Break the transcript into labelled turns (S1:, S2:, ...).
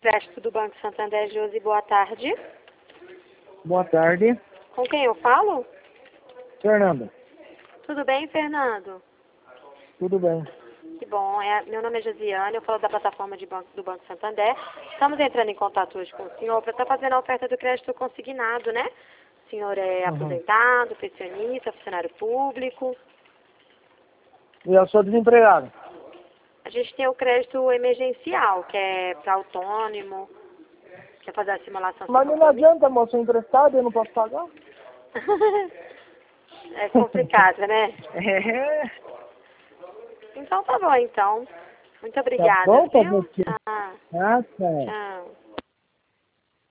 S1: Crédito do Banco Santander, Josi, boa tarde.
S2: Boa tarde.
S1: Com quem eu falo?
S2: Fernanda.
S1: Tudo bem, Fernando?
S2: Tudo bem.
S1: Que bom. Meu nome é Josiane, eu falo da plataforma do Banco Santander. Estamos entrando em contato hoje com o senhor para estar fazendo a oferta do crédito consignado, né? O senhor é aposentado, pensionista, funcionário público.
S2: E eu sou desempregado.
S1: A gente tem o crédito emergencial, que é para autônomo, quer fazer a simulação.
S2: Mas não adianta, moço, emprestado, eu não posso pagar.
S1: É complicado, né?
S2: É.
S1: Então tá bom, então. Muito obrigada,
S2: Tá bom pra
S1: viu?
S2: você.
S1: Tchau.
S2: Ah, tá.
S1: Tchau.